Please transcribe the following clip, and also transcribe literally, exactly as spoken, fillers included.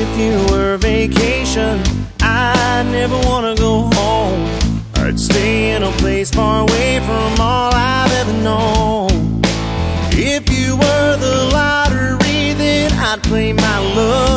if you were vacation, I'd never wanna go home. I'd stay in a place far away from all I've ever known. If you were the lottery, then I'd play my luck.